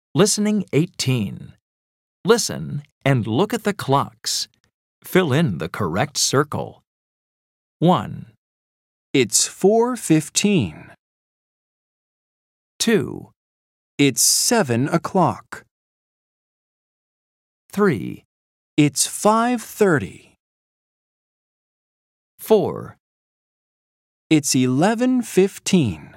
Listening 18. Listen and look at the clocks. Fill in the correct circle. 1, It's 4:15. 2, It's 7 o'clock. 3, It's 5:30. 4, It's 11:15.